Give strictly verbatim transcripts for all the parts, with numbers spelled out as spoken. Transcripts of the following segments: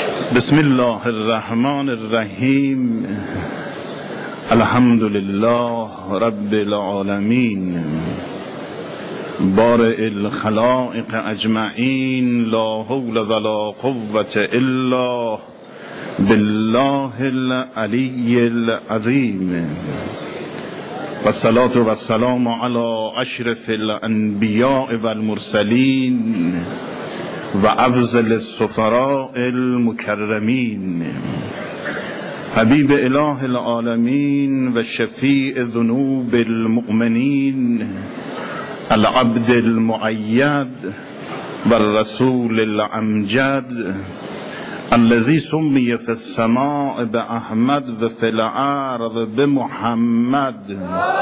بسم الله الرحمن الرحیم. الحمد لله رب العالمین، بارئ الخلائق اجمعین، لا حول ولا قوة الا بالله العلی العظیم. و الصلاة و السلام علی اشرف الانبیاء و المرسلین و افضل السفراء المکرمین، حبیب اله العالمین و شفیع ذنوب المؤمنین، العبد المؤید و الرسول الامجد، الذي سمي في السماء بأحمد و في الأرض بمحمد.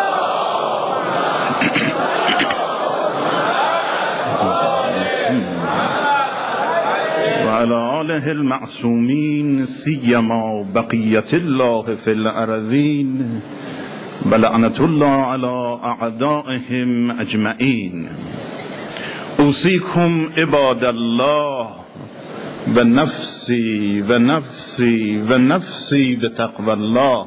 وعلى آله المعصومين سيما بقية الله في الأرضين، ولعنة الله على أعدائهم أجمعين. أوصيكم عباد الله و نفسی و نفسی و نفسی بتقوى الله،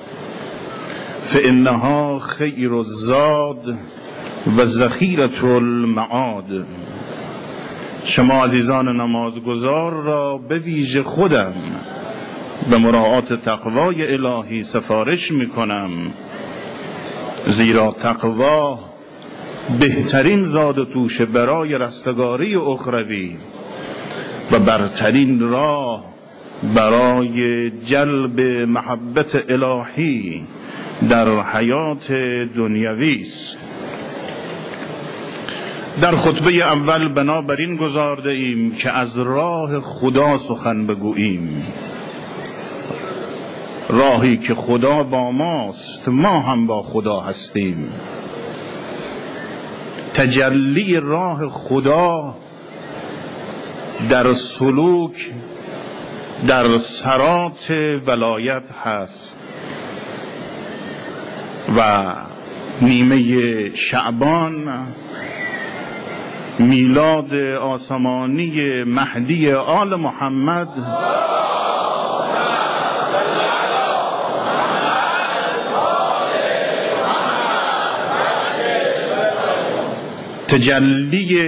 فإنها خیر الزاد و ذخیرة المعاد. شما عزیزان نمازگزار را به ویژه خودم به مراعات تقوای الهی سفارش می کنم، زیرا تقوا بهترین زاد و توشه برای رستگاری اخروی و برترین راه برای جلب محبت الهی در حیات دنیوی است. در خطبه اول بنابراین گذارده ایم که از راه خدا سخن بگوییم، راهی که خدا با ماست، ما هم با خدا هستیم. تجلی راه خدا در سلوک در سرات ولایت هست و نیمه شعبان میلاد آسمانی مهدی آل محمد تجلی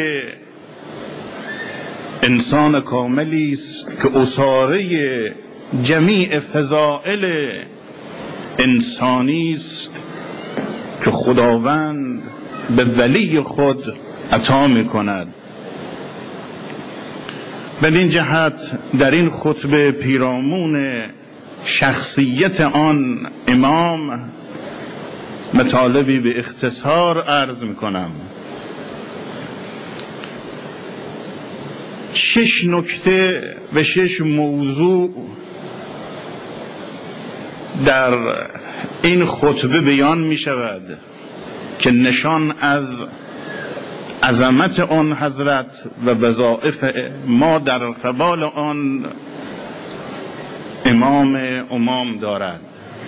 انسان کاملی است که اساره جمیع فضائل انسانی است که خداوند به ولی خود عطا می کند. بدین جهت در این خطبه پیرامون شخصیت آن امام مطالبی به اختصار عرض می کنم. شش نکته و شش موضوع در این خطبه بیان می شود که نشان از عظمت آن حضرت و وظایف ما در قبال آن امام امام دارد.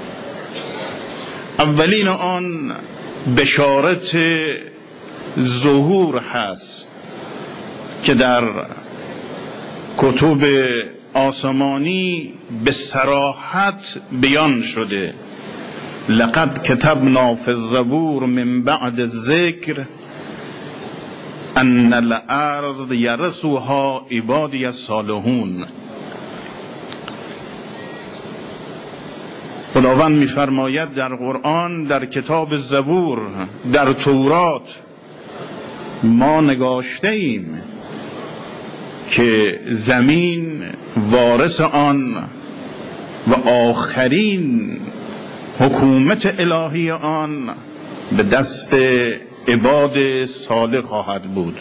اولین آن بشارت ظهور هست که در کتب آسمانی به صراحت بیان شده. لقد كتبنا في الزبور من بعد الذکر ان الارض یرثها عبادی الصالحون. خداوند می‌فرماید در قرآن، در کتاب زبور، در تورات ما نگاشته ایم که زمین وارث آن و آخرین حکومت الهی آن به دست عباد صالح خواهد بود.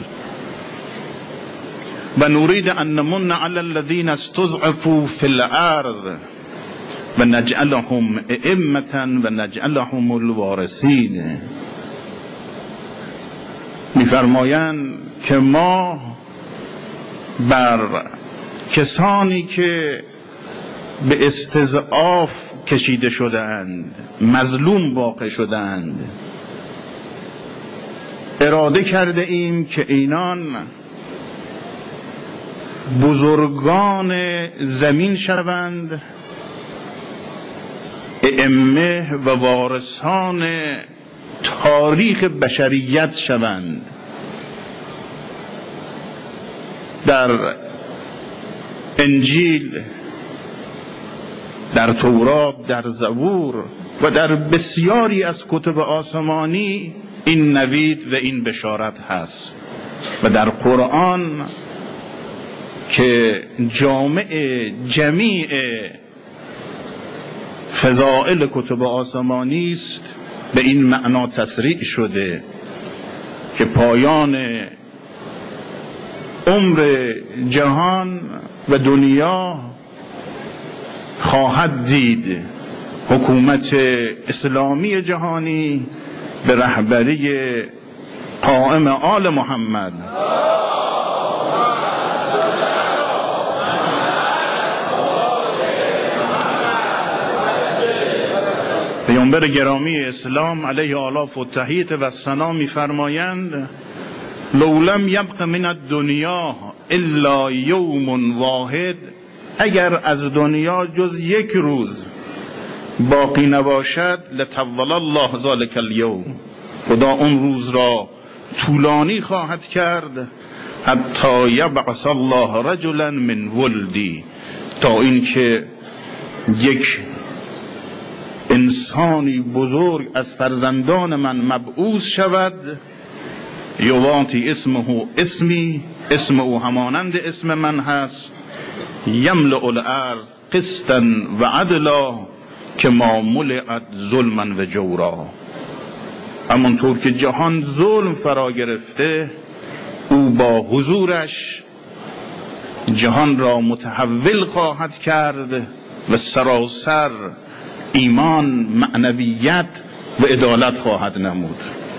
و نريد ان نمن على الذين استضعفوا في الارض و نجعلهم ائمة و نجعلهم الوارثین. می‌فرمایند که ما بر کسانی که به استضعاف کشیده شدند، مظلوم واقع شدند، اراده کرده ایم که اینان بزرگان زمین شوند، ائمه و وارثان تاریخ بشریت شوند. در انجیل، در تورات، در زبور و در بسیاری از کتب آسمانی این نوید و این بشارت هست و در قرآن که جامع جمیع فضائل کتب آسمانی است به این معنا تصریح شده که پایان عمر جهان و دنیا خواهد دید حکومت اسلامی جهانی به رهبری قائم آل محمد پیامبر گرامی اسلام علیه آلاف و تحیت و ثنا می‌فرمایند لو لم یبق من الدنیا الا یوم واحد، اگر از دنیا جز یک روز باقی نباشد لطول الله ذلک الیوم، خدا اون روز را طولانی خواهد کرد حتی یبعث الله رجلا من ولدی، تا اینکه یک انسانی بزرگ از فرزندان من مبعوث شود یواتی اسمه اسمی، اسم او همانند اسم من هست، یملأ الارض قسطا و عدلا که ما ملئت ظلما و جورا. همونطور که جهان ظلم فرا گرفته او با حضورش جهان را متحول خواهد کرد و سراسر ایمان، معنویت و عدالت خواهد نمود.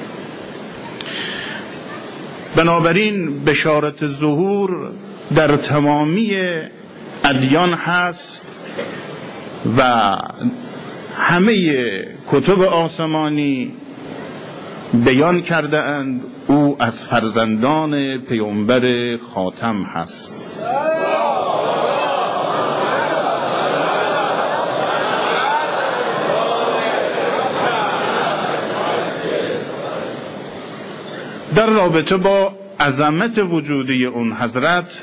بنابراین بشارت ظهور در تمامی ادیان هست و همه کتب آسمانی بیان کرده اند او از فرزندان پیامبر خاتم هست. در رابطه با عظمت وجودی اون حضرت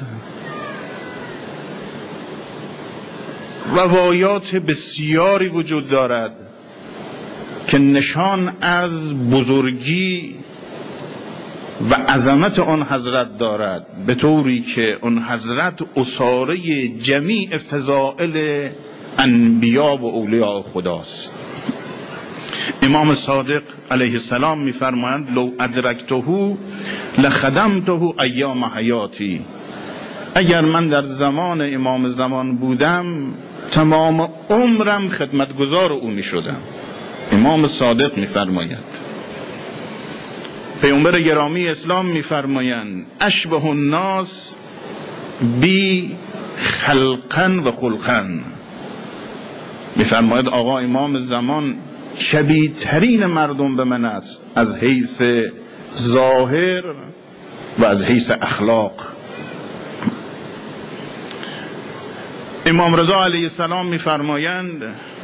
روایات بسیاری وجود دارد که نشان از بزرگی و عظمت آن حضرت دارد، به طوری که آن حضرت اساره جمیع فضائل انبیا و اولیاء خداست. امام صادق علیه السلام می‌فرمایند لو ادرکته لخدمته ایام حیاتی، اگر من در زمان امام زمان بودم تمام عمرم خدمتگزار او می‌شدم. امام صادق می‌فرماید. پیامبر گرامی اسلام می‌فرمایند اشبه الناس بی خلقا و خلقا، می‌فرماید آقا امام زمان شبیه ترین مردم به من است از حیث ظاهر و از حیث اخلاق. امام رضا علیه السلام می‌فرمایند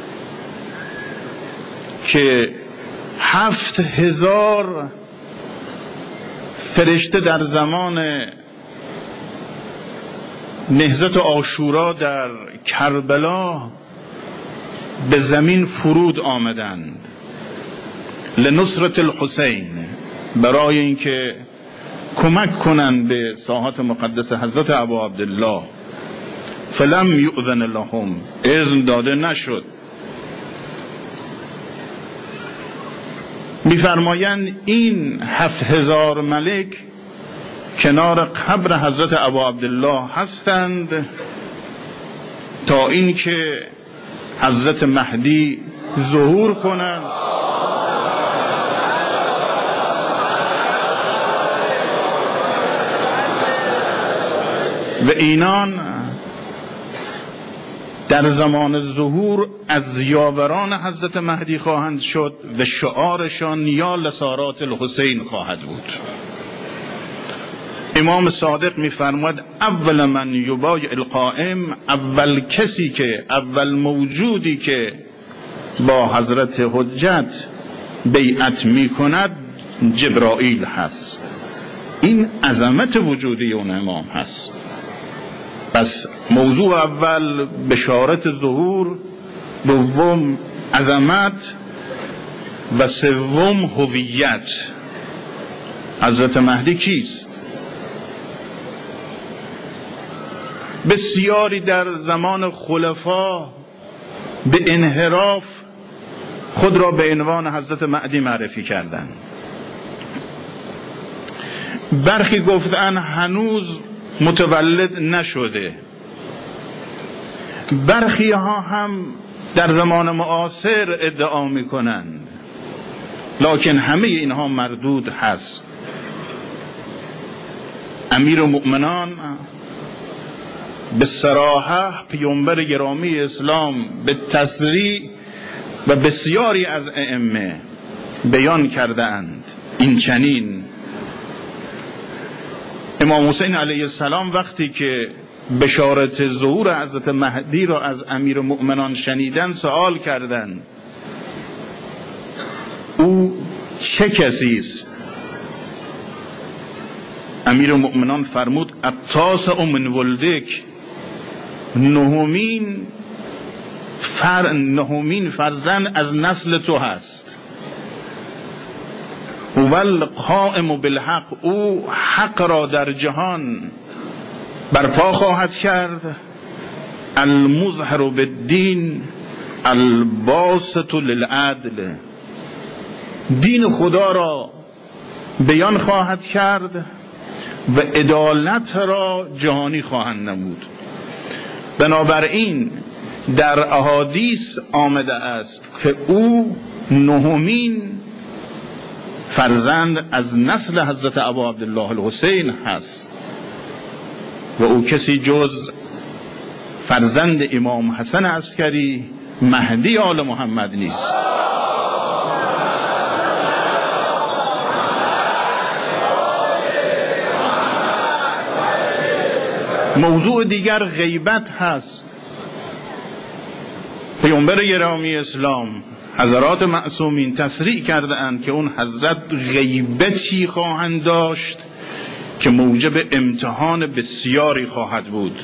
که هفت هزار فرشته در زمان نهضت عاشورا در کربلا به زمین فرود آمدند لنصرت الحسین، برای اینکه کمک کنند به ساحات مقدس حضرت ابا عبدالله. فلم یؤذن لهم، اذن داده نشد. میفرمایند این هفت هزار ملک کنار قبر حضرت ابا عبدالله هستند تا اینکه حضرت مهدی ظهور کنند و اینان در زمان ظهور از یاوران حضرت مهدی خواهند شد و شعارشان یا لسارات الحسین خواهد بود. امام صادق میفرماید اول من یبایع القائم، اول کسی که اول موجودی که با حضرت حجت بیعت میکند جبرائیل هست. این عظمت وجودی اون امام هست. پس موضوع اول بشارت ظهور، دوم عظمت و سوم هویت. حضرت مهدی کیست؟ بسیاری در زمان خلفا به انحراف خود را به عنوان حضرت مهدی معرفی کردند. برخی گفتن هنوز متولد نشده، برخی ها هم در زمان معاصر ادعا میکنند، لکن همه اینها مردود هست. امیر المؤمنان به صراحه پیامبر گرامی اسلام به تصریح و بسیاری از ائمه بیان کرده اند این چنین: امام حسین علیه السلام وقتی که بشارت ظهور حضرت مهدی را از امیر المؤمنان شنیدن سوال کردند او چه کسی است؟ امیر المؤمنان فرمود التاسع من ولدک، نهمین فر نهمین فرزند از نسل تو هست. هو القائم بالحق، او حق را در جهان برپا خواهد کرد. المظهر بالدین الباسط للعدل، دین خدا را بیان خواهد کرد و عدالت را جهانی خواهند نمود. بنابراین در احادیث آمده است که او نهمین فرزند از نسل حضرت ابا عبدالله الحسین هست و او کسی جز فرزند امام حسن عسکری مهدی آل محمد نیست. موضوع دیگر غیبت هست. پیامبر گرامی اسلام حضرات معصومین تصریح کرده اند که اون حضرت غیبتی خواهند داشت که موجب امتحان بسیاری خواهد بود.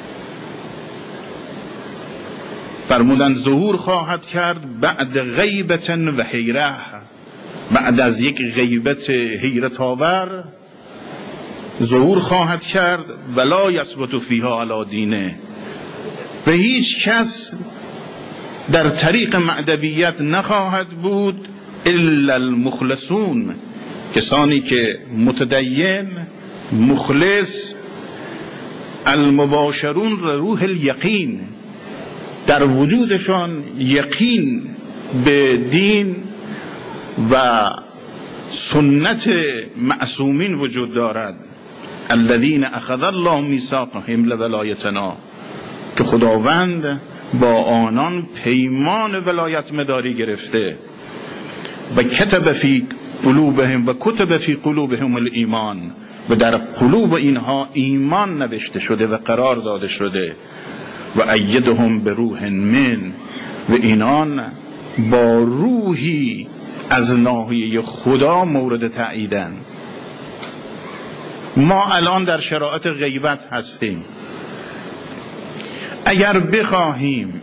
فرمودند ظهور خواهد کرد بعد غیبت و حیره، بعد از یک غیبت حیرت آور ظهور خواهد کرد ولا یثبت فیها علی دینه، و هیچ کس در طریق مأدبیت نخواهد بود الا المخلصون، کسانی که متدین مخلص المباشرون روح الیقین، در وجودشان یقین به دین و سنت معصومین وجود دارد. الذین اخذ الله میثاقهم لولایتنا، که خداوند با آنان پیمان ولایت مداری گرفته. و کتب فی قلوبهم و کتب فی قلوبهم الایمان، و در قلوب اینها ایمان نوشته شده و قرار داده شده. و ایدهم به روح من، و اینان با روحی از ناحیه خدا مورد تأییدن. ما الان در شرایط غیبت هستیم. اگر بخواهیم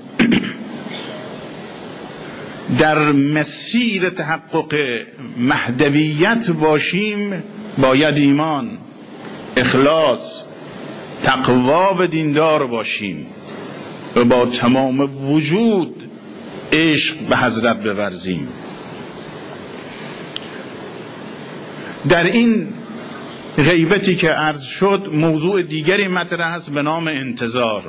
در مسیر تحقق مهدویت باشیم، باید ایمان، اخلاص، تقوا و دیندار باشیم و با تمام وجود عشق به حضرت بورزیم. در این غیبتی که عرض شد موضوع دیگری مطرح است به نام انتظار.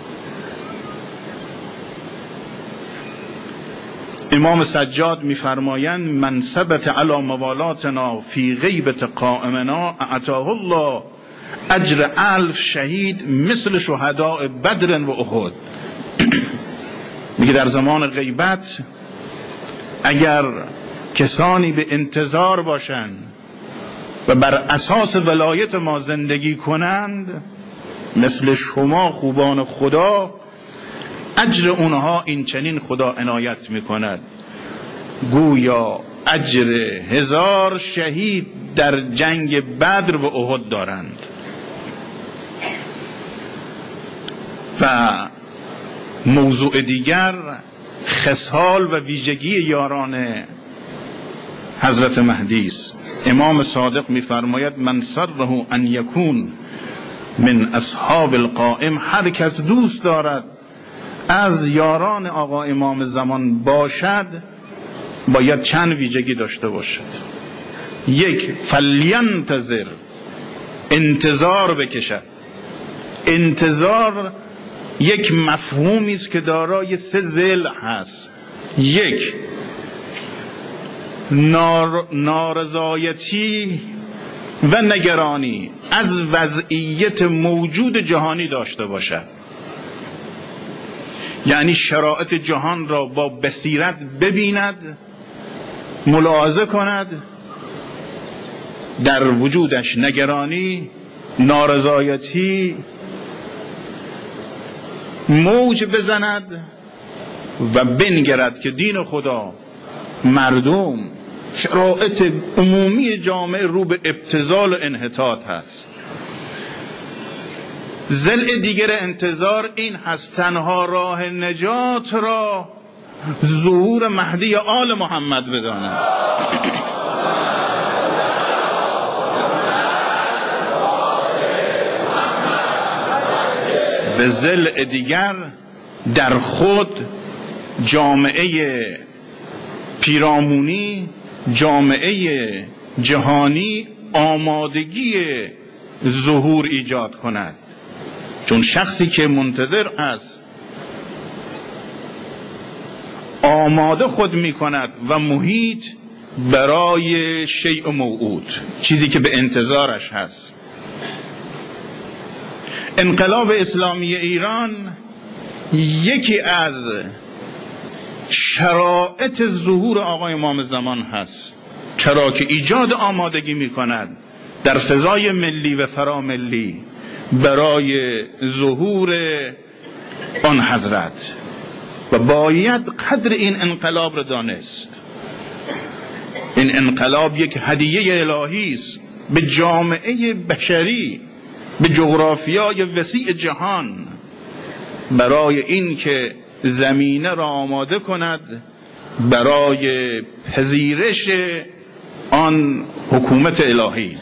امام سجاد می‌فرمایند من ثبت علی موالاتنا فی غیبت قائمنا اعطاه الله اجر الف شهید مثل شهداء بدر و احد. میگه در زمان غیبت اگر کسانی به انتظار باشند و بر اساس ولایت ما زندگی کنند، مثل شما خوبان خدا، اجر اونها این چنین خدا عنایت میکند، گویا اجر هزار شهید در جنگ بدر و احد دارند. و موضوع دیگر خصال و ویژگی یاران حضرت مهدی است. امام صادق می‌فرماید من سره ان یکون من اصحاب القائم، هر کس دوست دارد از یاران آقا امام زمان باشد باید چند ویژگی داشته باشد. یک، فلینتظر، انتظار بکشد. انتظار یک مفهومی است که دارای سه ضلع هست. یک، نار نارضایتی و نگرانی از وضعیت موجود جهانی داشته باشد، یعنی شرایط جهان را با بصیرت ببیند، ملاحظه کند، در وجودش نگرانی، نارضایتی موج بزند و بنگرد که دین خدا، مردم، شرایط عمومی جامعه رو به ابتذال و انحطاط هست. ضلع دیگر انتظار این هست تنها راه نجات را ظهور مهدی آل محمد بداند. به ضلع دیگر در خود جامعه پیرامونی، جامعه جهانی آمادگی ظهور ایجاد کند، چون شخصی که منتظر است آماده خود می کند و محیط برای شیء موعود، چیزی که به انتظارش هست. انقلاب اسلامی ایران یکی از شرایط ظهور آقای امام زمان هست، چرا که ایجاد آمادگی می کند در فضای ملی و فراملی برای ظهور آن حضرت و باید قدر این انقلاب را دانست. این انقلاب یک هدیه الهی است به جامعه بشری، به جغرافیای وسیع جهان، برای این که زمینه را آماده کند برای پذیرش آن حکومت الهی.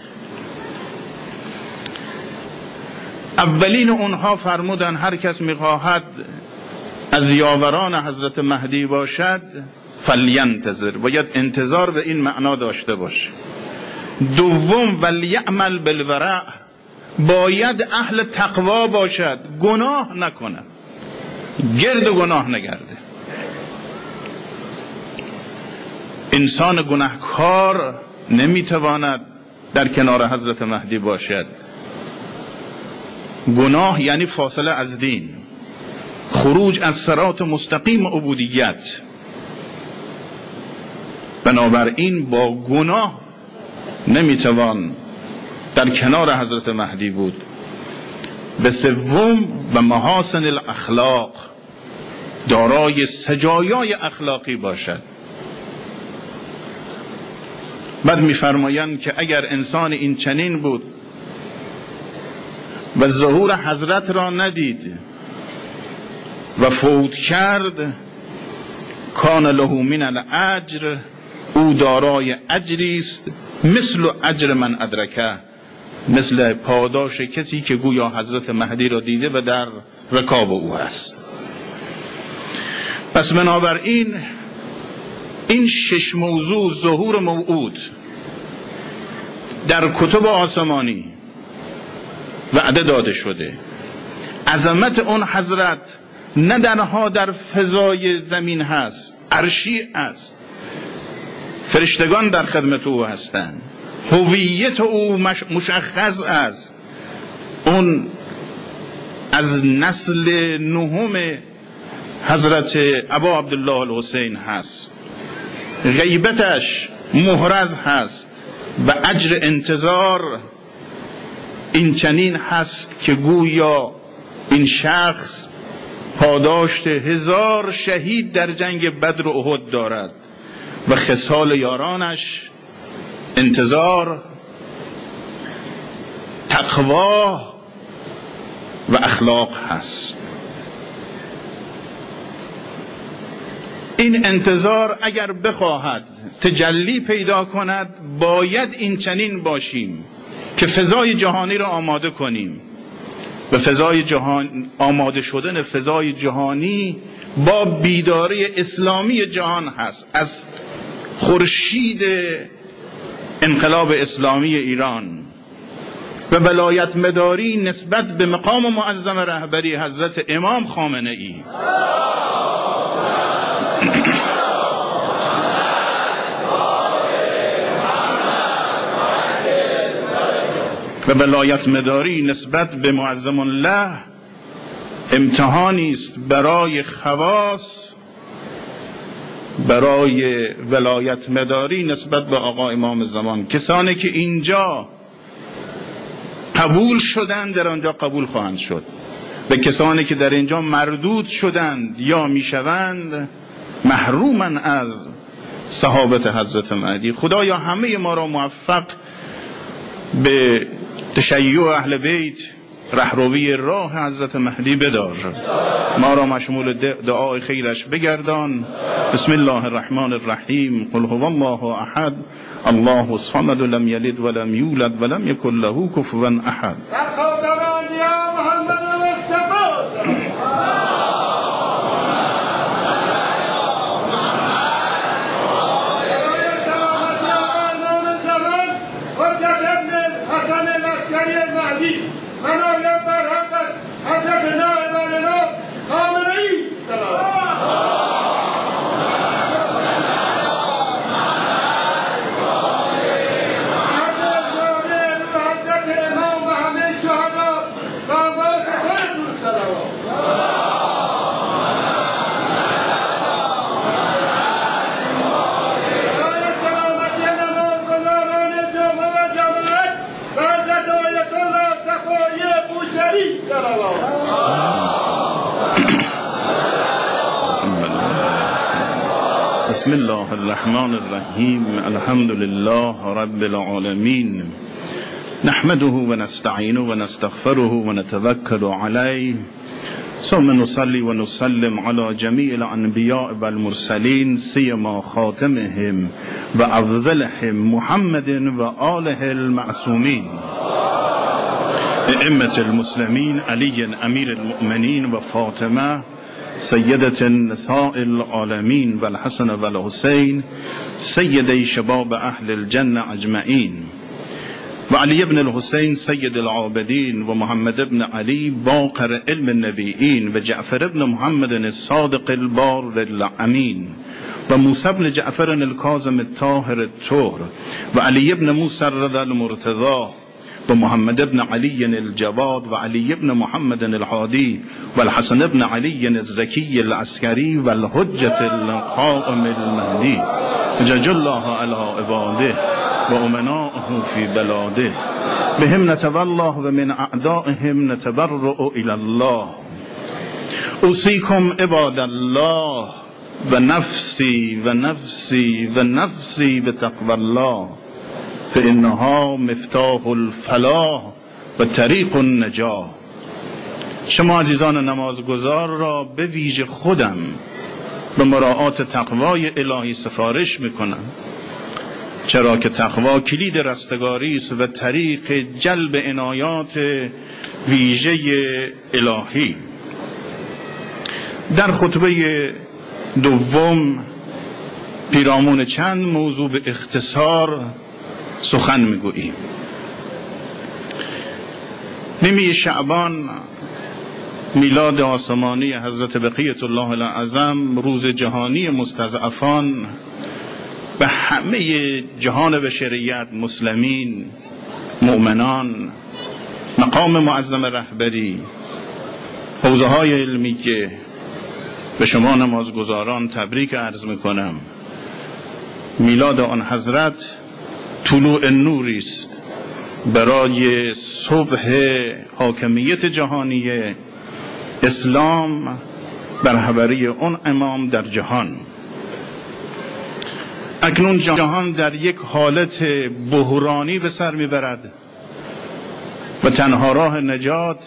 اولین اونها فرمودن هر کس میخواهد از یاوران حضرت مهدی باشد فلینتظر، باید انتظار به این معنا داشته باشه. دوم، ولیعمل بالورع، باید اهل تقوا باشد، گناه نکند، گرد گناه نگرده. انسان گناهکار نمیتواند در کنار حضرت مهدی باشد. گناه یعنی فاصله از دین، خروج از صراط مستقیم عبودیت. بنابراین با گناه نمیتوان در کنار حضرت مهدی بود. به سوم، و محاسن الاخلاق، دارای سجایای اخلاقی باشد. بعد میفرمایند که اگر انسان این چنین بود و ظهور حضرت را ندید و فوت کرد، کان له من الاجر، او دارای اجری است مثل اجر من ادرکه، مثل پاداش کسی که گویا حضرت مهدی را دیده و در رکاب او است. پس بنابراین این شش موضوع ظهور موعود در کتب آسمانی وعده داده شده. عظمت اون حضرت نه تنها در فضای زمین هست، عرشی است، فرشتگان در خدمت او هستند، هویت او مشخص است، اون از نسل نهم حضرت ابا عبدالله الحسین هست، غیبتش محرز هست، و اجر انتظار این چنین هست که گویا این شخص پاداشت هزار شهید در جنگ بدر و احد دارد و خصال یارانش انتظار، تقوا و اخلاق هست. این انتظار اگر بخواهد تجلی پیدا کند باید این چنین باشیم که فضای جهانی را آماده کنیم. و فضای جهان آماده شدن فضای جهانی با بیداری اسلامی جهان هست. از خورشید انقلاب اسلامی ایران و ولایت مداری نسبت به مقام معظم رهبری حضرت امام خامنه ای و ولایت مداری نسبت به معظم الله امتحانی است برای خواص، برای ولایت مداری نسبت به آقا امام زمان. کسانی که اینجا قبول شدند در آنجا قبول خواهند شد و کسانی که در اینجا مردود شدند یا میشوند محرومن از صحابت حضرت مهدی. خدایا همه ما را موفق به تشیع اهل بیت، رهروی راه حضرت مهدی بدار. ما را مشمول دعای خیرش بگردان. بسم الله الرحمن الرحیم. قل هو الله احد الله الصمد لم یلد ولم یولد ولم یکن له کفوا احد. بسم الله الرحمن الرحیم. الحمد لله رب العالمین. نحمده و نستعینه و نستغفره و نتوکل علیه. ثم نصلی و نسلم علی جمیع الانبیاء و المرسلین سیما خاتمهم و افضلهم محمد و آله المعصومین ائمة المسلمین علی امیر المؤمنین و فاطمه سیدة النساء العالمین و الحسن و الحسین سیدی شباب اهل الجنة اجمعین و علی ابن الحسین سید العابدین و محمد ابن علی باقر علم النبیین و جعفر ابن محمد الصادق البار الامین و موسی ابن جعفر الکاظم الطاهر الطهر و علی ابن موسی الرضا المرتضی و محمد ابن علی الجواد و علی ابن محمد الحادی و الحسن ابن علی الزکی العسکری و الحجة القائم المهدی جج الله علی عباده و امناءه فی بلاده بهم نتولاه و من اعدائهم نتبرؤ الی الله. اوصیکم عباد الله و نفسی و نفسی و نفسی بتقوی الله فانها مفتاح الفلاح و طریق النجاح. شما عزیزان نمازگزار را به ویژه خودم به مراعات تقوای الهی سفارش میکنم، چرا که تقوا کلید رستگاری است و طریق جلب عنایات ویژه الهی. در خطبه دوم پیرامون چند موضوع به اختصار سخن میگوییم. نیمه شعبان میلاد آسمانی حضرت بقیت الله الاعظم، روز جهانی مستضعفان به همه جهان بشریت، مسلمین، مؤمنان، مقام معظم رهبری، حوزه های علمی که به شما نمازگزاران تبریک عرض میکنم. میلاد آن حضرت طلوع نوری است برای صبح حاکمیت جهانی اسلام بر رهبری اون امام در جهان. اکنون جهان در یک حالت بحرانی به سر میبرد و تنها راه نجات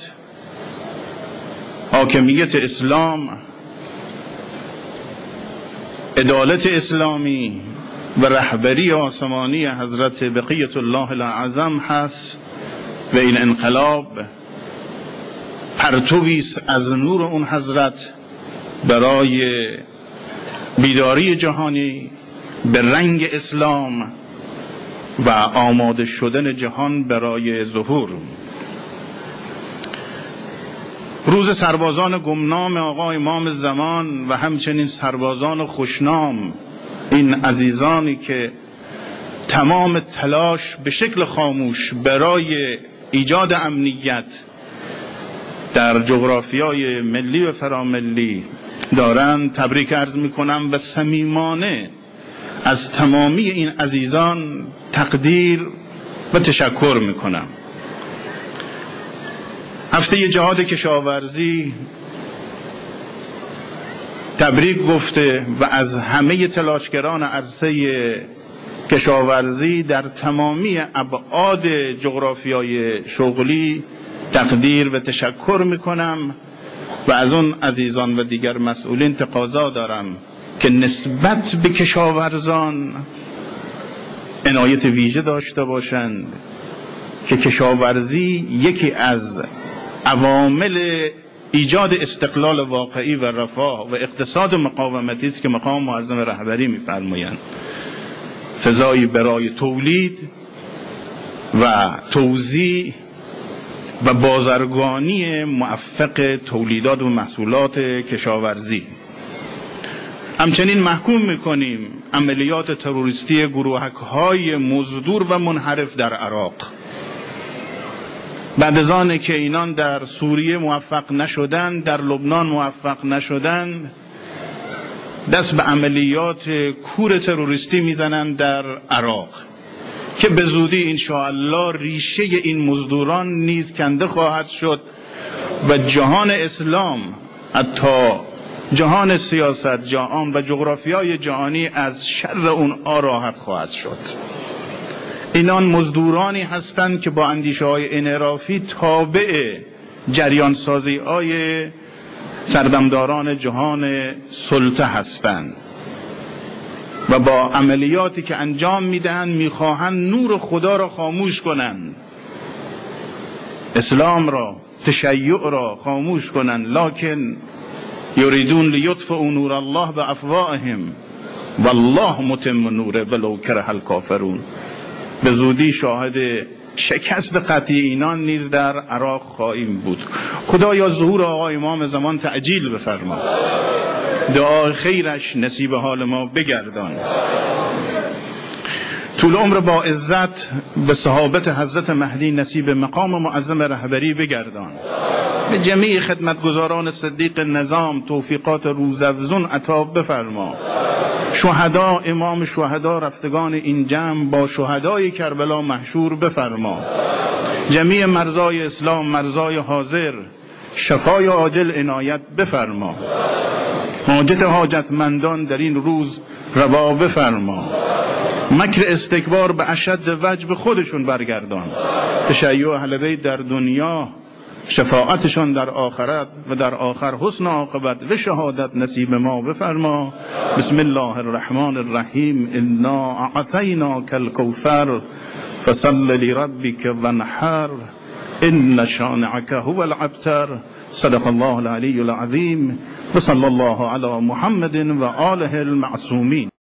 حاکمیت اسلام، عدالت اسلامی و رهبری آسمانی حضرت بقیت الله الاعظم هست و این انقلاب پرتویی است از نور اون حضرت برای بیداری جهانی به رنگ اسلام و آماده شدن جهان برای ظهور. روز سربازان گمنام آقا امام زمان و همچنین سربازان خوشنام، این عزیزانی که تمام تلاش به شکل خاموش برای ایجاد امنیت در جغرافیای ملی و فراملی دارند، تبریک عرض میکنم و صمیمانه از تمامی این عزیزان تقدیر و تشکر میکنم. هفته جهاد کشاورزی تبریک گفته و از همه تلاشگران عرصه کشاورزی در تمامی ابعاد جغرافیای شغلی تقدیر و تشکر میکنم و از اون عزیزان و دیگر مسئولین تقاضا دارم که نسبت به کشاورزان عنایت ویژه داشته باشند که کشاورزی یکی از عوامل ایجاد استقلال واقعی و رفاه و اقتصاد مقاومتی است که مقام معظم رهبری می‌فرمایند. فضایی برای تولید و توزیع و بازرگانی موفق تولیدات و محصولات کشاورزی. همچنین محکوم می‌کنیم عملیات تروریستی گروهک‌های مزدور و منحرف در عراق. بعد از آنه که اینان در سوریه موفق نشدن، در لبنان موفق نشدن، دست به عملیات کور تروریستی میزنند در عراق که به زودی انشاءالله ریشه این مزدوران نیز کنده خواهد شد و جهان اسلام، حتی جهان سیاست جهان و جغرافیای جهانی از شر اونها راحت خواهد شد. اینان مزدورانی هستند که با اندیشه های انحرافی تابع جریان سازی های سردمداران جهان سلطه هستند و با عملیاتی که انجام میدهند میخواهند نور خدا را خاموش کنند، اسلام را، تشیع را خاموش کنند. لکن یریدون لیطفئوا نور الله بافواههم والله متم نوره ولو کره الکافرون. به زودی شاهد شکست قطعی اینان نیز در عراق خواهیم بود. خدایا ظهور آقا امام زمان تعجیل بفرما، دعای خیرش نصیب حال ما بگردان، طول عمر با عزت به صحابت حضرت مهدی نصیب مقام معظم رهبری بگردان، به جمیع خدمتگزاران صدیق نظام توفیقات روزافزون عطا بفرما. شهدا، امام شهدا رفتگان این جمع با شهدای کربلا محشور بفرما. جمیع مرزای اسلام، مرزای حاضر، شفای عاجل عنایت بفرما. حاجت حاجتمندان در این روز روا بفرما. مکر استکبار به اشد وجه به خودشون برگردان. تشیع اهل بیت در دنیا، شفاعتشان در آخرت و در آخر حسن عاقبت و شهادت نصیب ما بفرما. بسم الله الرحمن الرحیم. انا اعطیناک الکوثر فصل لربک وانحر ان شانعک هو الابتر. صدق الله العلی العظیم و صلی الله علی محمد و آله المعصومین.